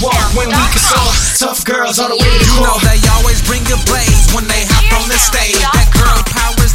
walk when we can soar. Tough girls all the way to You core. know they always bring a blaze when they hop on the stage. That girl power's